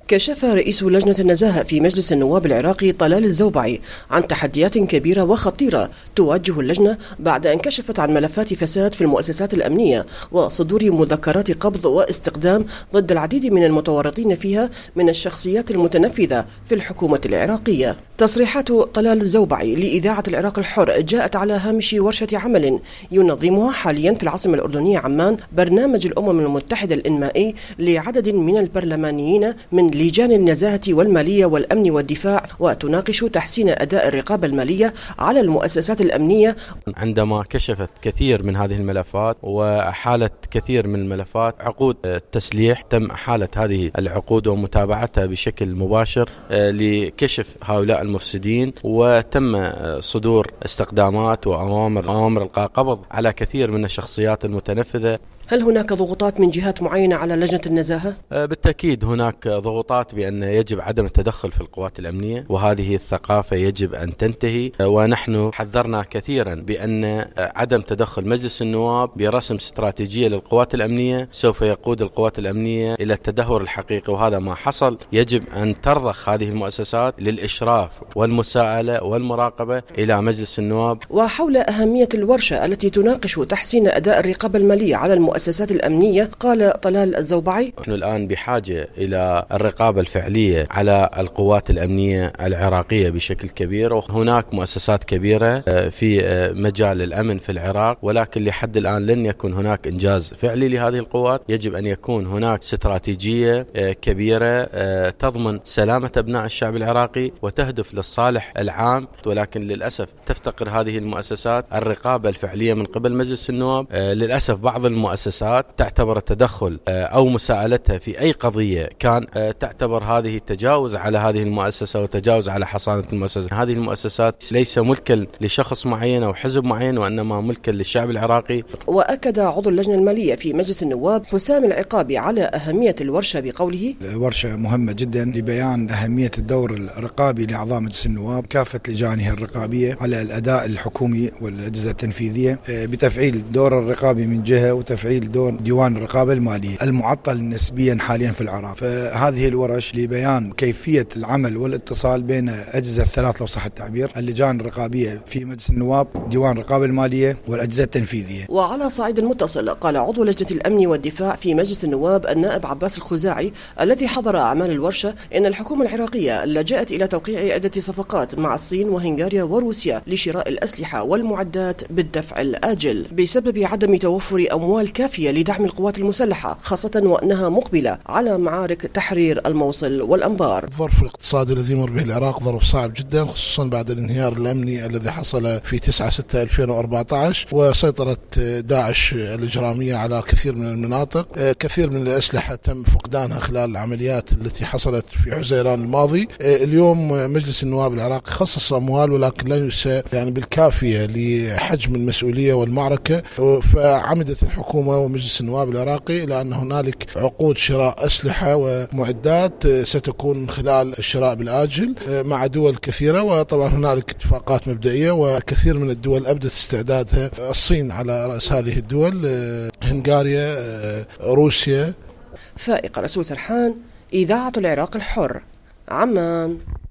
كشف رئيس لجنة النزاهة في مجلس النواب العراقي طلال الزوبعي عن تحديات كبيرة وخطيرة تواجه اللجنة بعد أن كشفت عن ملفات فساد في المؤسسات الأمنية وصدور مذكرات قبض واستقدام ضد العديد من المتورطين فيها من الشخصيات المتنفذة في الحكومة العراقية. تصريحات طلال الزوبعي لإذاعة العراق الحر جاءت على هامش ورشة عمل ينظمها حاليا في العاصمة الأردنية عمان برنامج الأمم المتحدة الإنمائي لعدد من البرلمانيين من لجان النزاهة والمالية والأمن والدفاع، وتناقش تحسين أداء الرقابة المالية على المؤسسات الأمنية. عندما كشفت كثير من هذه الملفات وحالت كثير من الملفات عقود تسليح، تم حالة هذه العقود ومتابعتها بشكل مباشر لكشف هؤلاء المفسدين، وتم صدور استقدامات وأوامر إلقاء قبض على كثير من الشخصيات المتنفذة. هل هناك ضغوطات من جهات معينة على لجنة النزاهة؟ بالتأكيد هناك ضغوطات بأن يجب عدم التدخل في القوات الأمنية، وهذه الثقافة يجب أن تنتهي. ونحن حذرنا كثيرا بأن عدم تدخل مجلس النواب برسم استراتيجية للقوات الأمنية سوف يقود القوات الأمنية إلى التدهور الحقيقي، وهذا ما حصل. يجب أن ترضخ هذه المؤسسات للإشراف والمساءلة والمراقبة إلى مجلس النواب. وحول أهمية الورشة التي تناقش تحسين أداء الرقابة المالية على المؤسسات الأمنية، قال طلال الزوبعي: نحن الآن بحاجة إلى الرقابة الفعلية على القوات الأمنية العراقية بشكل كبير، وهناك مؤسسات كبيرة في مجال الأمن في العراق، ولكن لحد الآن لن يكون هناك إنجاز فعلي لهذه القوات. يجب أن يكون هناك استراتيجية كبيرة تضمن سلامة أبناء الشعب العراقي وتهدف للصالح العام، ولكن للأسف تفتقر هذه المؤسسات الرقابة الفعلية من قبل مجلس النواب. للأسف بعض المؤسسات تعتبر التدخل أو مساءلتها في أي قضية كان تعتبر هذه تجاوز على هذه المؤسسة وتجاوز على حصانة المؤسسة. هذه المؤسسات ليس ملكا لشخص معين أو حزب معين، وإنما ملكا للشعب العراقي. وأكد عضو اللجنة المالية في مجلس النواب حسام العقابي على أهمية الورشة بقوله: الورشة مهمة جدا لبيان أهمية الدور الرقابي لأعضاء مجلس النواب كافة لجانها الرقابية على الأداء الحكومي والأجهزة التنفيذية، بتفعيل الدور الرقابي من جهة وتفعيل دور ديوان الرقابة المالية المعطل نسبيا حاليا في العراق. فهذه الورش لبيان كيفية العمل والاتصال بين أجهزة الثلاث لو صح التعبير: اللجان الرقابية في مجلس النواب، ديوان الرقابة المالية، والأجهزة التنفيذية. وعلى صعيد المتصل، قال عضو لجنة الأمن والدفاع في مجلس النواب النائب عباس الخزاعي الذي حضر أعمال الورشة إن الحكومة العراقية لجأت إلى توقيع عدة صفقات مع الصين وهنغاريا وروسيا لشراء الأسلحة والمعدات بالدفع الآجل بسبب عدم توفر أموال كافية لدعم القوات المسلحة، خاصة وأنها مقبلة على معارك تحرير الموصل والأنبار. الظرف الاقتصادي الذي يمر به العراق ظرف صعب جدا، خصوصا بعد الانهيار الأمني الذي حصل في 9/6/2014 وسيطرة داعش الإجرامية على كثير من المناطق. كثير من الأسلحة تم فقدانها خلال العمليات التي حصلت في حزيران الماضي. اليوم مجلس النواب العراقي خصص أموال، ولكن ليس يعني بالكافية لحجم المسؤولية والمعركة. فعمدت الحكومة ومجلس النواب العراقي إلى أن هنالك عقود شراء أسلحة ومعدات ستكون من خلال الشراء بالآجل مع دول كثيرة، وطبعا هنالك اتفاقات مبدئية وكثير من الدول أبدت استعدادها. الصين على رأس هذه الدول، هنغاريا، روسيا. فائق رسول سرحان، إذاعة العراق الحر، عمان.